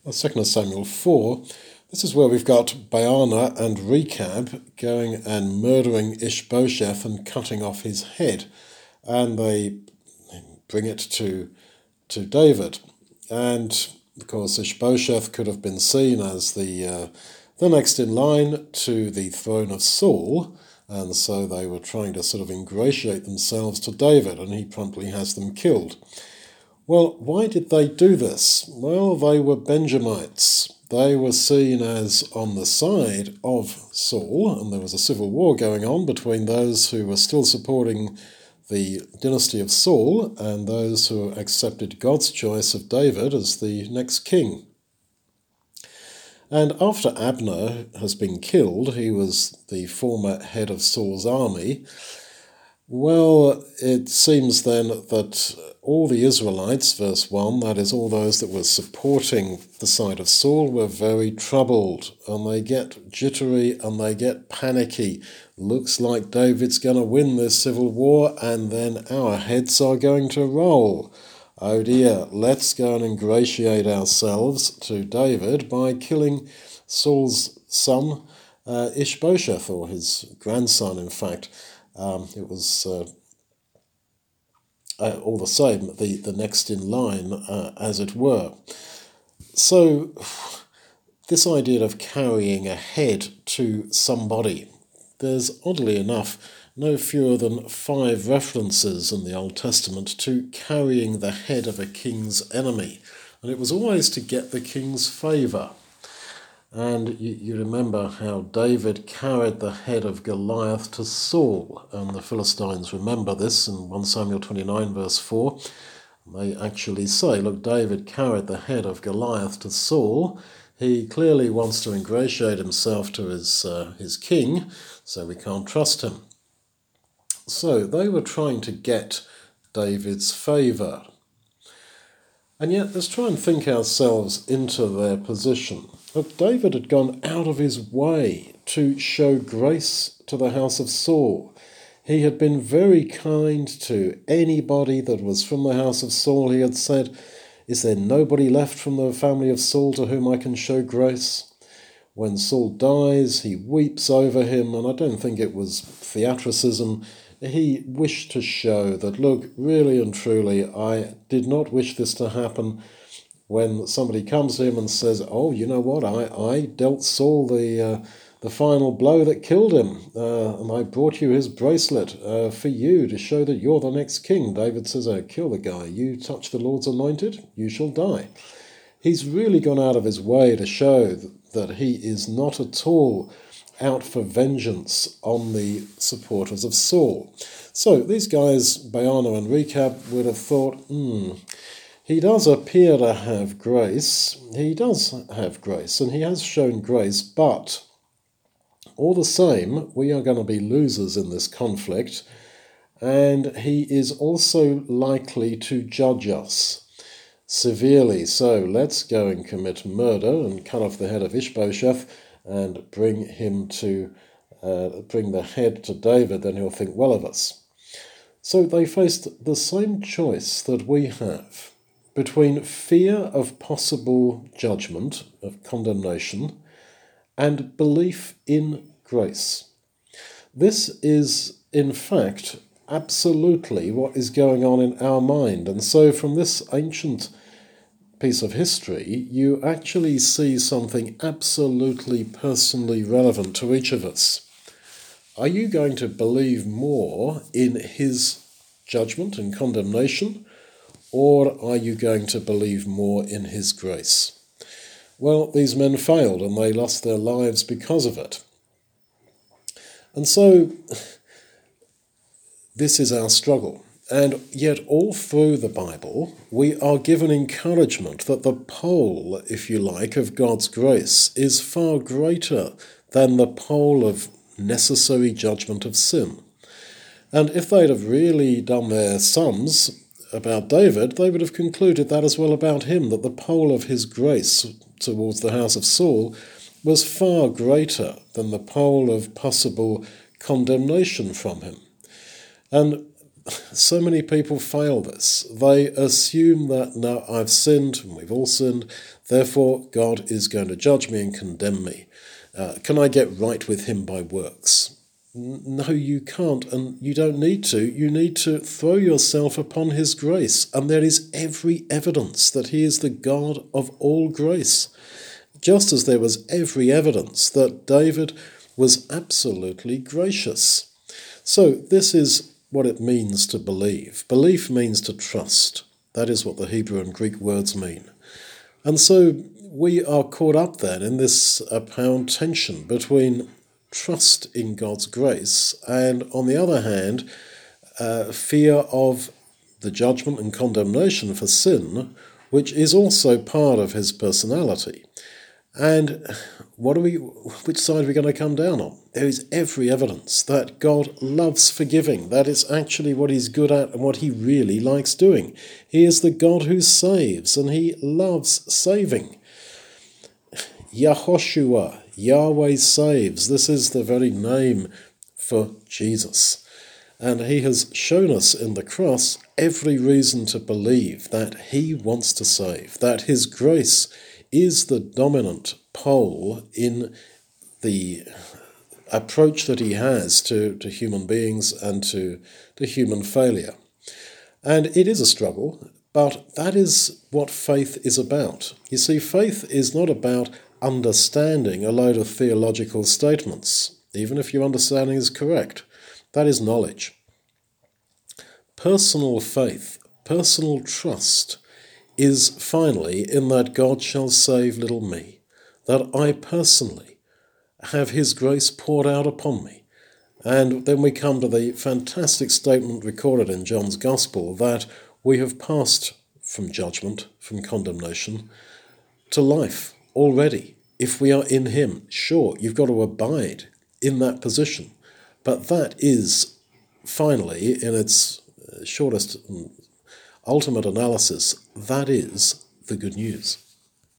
2 Samuel 4, this is where we've got Baana and Rechab going and murdering Ishbosheth and cutting off his head. And they bring it to David. And of course, Ishbosheth could have been seen as the next in line to the throne of Saul, and so they were trying to sort of ingratiate themselves to David, and he promptly has them killed. Well, why did they do this? Well, they were Benjamites. They were seen as on the side of Saul, and there was a civil war going on between those who were still supporting the dynasty of Saul and those who accepted God's choice of David as the next king. And after Abner has been killed, he was the former head of Saul's army. Well, it seems then that all the Israelites, verse 1, that is, all those that were supporting the side of Saul, were very troubled, and they get jittery and they get panicky. Looks like David's going to win this civil war, and then our heads are going to roll. Oh dear, let's go and ingratiate ourselves to David by killing Saul's son, Ishbosheth, or his grandson, in fact. It was all the same, the next in line, as it were. So this idea of carrying a head to somebody, there's oddly enough no fewer than 5 references in the Old Testament to carrying the head of a king's enemy. And it was always to get the king's favour. And you remember how David carried the head of Goliath to Saul, and the Philistines remember this in 1 Samuel 29 verse 4. They actually say, look, David carried the head of Goliath to Saul. He clearly wants to ingratiate himself to his king, so we can't trust him. So they were trying to get David's favour. And yet let's try and think ourselves into their position. Look, David had gone out of his way to show grace to the house of Saul. He had been very kind to anybody that was from the house of Saul. He had said, is there nobody left from the family of Saul to whom I can show grace? When Saul dies, he weeps over him, and I don't think it was theatricism. He wished to show that, look, really and truly, I did not wish this to happen. When somebody comes to him and says, oh, you know what, I dealt Saul the final blow that killed him, and I brought you his bracelet for you to show that you're the next king. David says, oh, kill the guy. You touch the Lord's anointed, you shall die. He's really gone out of his way to show that he is not at all out for vengeance on the supporters of Saul. So these guys, Baana and Rechab, would have thought, he does appear to have grace. He does have grace, and he has shown grace, but all the same, we are going to be losers in this conflict, and he is also likely to judge us severely. So let's go and commit murder and cut off the head of Ishbosheth and bring the head to David, then he'll think well of us. So they faced the same choice that we have between fear of possible judgment, of condemnation, and belief in grace. This is, in fact, absolutely what is going on in our mind. And so from this ancient piece of history, you actually see something absolutely personally relevant to each of us. Are you going to believe more in his judgment and condemnation, or are you going to believe more in his grace? Well, these men failed, and they lost their lives because of it. And so this is our struggle. And yet all through the Bible, we are given encouragement that the pole, if you like, of God's grace is far greater than the pole of necessary judgment of sin. And if they'd have really done their sums about David, they would have concluded that as well about him, that the pole of his grace towards the house of Saul was far greater than the pole of possible condemnation from him. And so many people fail this. They assume that, no, I've sinned, and we've all sinned, therefore God is going to judge me and condemn me. Can I get right with him by works? No, you can't, and you don't need to. You need to throw yourself upon his grace, and there is every evidence that he is the God of all grace. Just as there was every evidence that David was absolutely gracious. So this is what it means to believe. Belief means to trust. That is what the Hebrew and Greek words mean. And so we are caught up then in this apparent tension between trust in God's grace and, on the other hand, fear of the judgment and condemnation for sin, which is also part of his personality. And which side are we going to come down on? There is every evidence that God loves forgiving. That is actually what he's good at and what he really likes doing. He is the God who saves, and he loves saving. Yahoshua, Yahweh saves. This is the very name for Jesus. And he has shown us in the cross every reason to believe that he wants to save, that his grace is the dominant pole in the approach that he has to human beings and to human failure. And it is a struggle, but that is what faith is about. You see, faith is not about understanding a load of theological statements, even if your understanding is correct. That is knowledge. Personal faith, personal trust, is finally in that God shall save little me, that I personally have his grace poured out upon me. And then we come to the fantastic statement recorded in John's Gospel that we have passed from judgment, from condemnation, to life already. If we are in him, sure, you've got to abide in that position. But that is finally, in its shortest and ultimate analysis, that is the good news.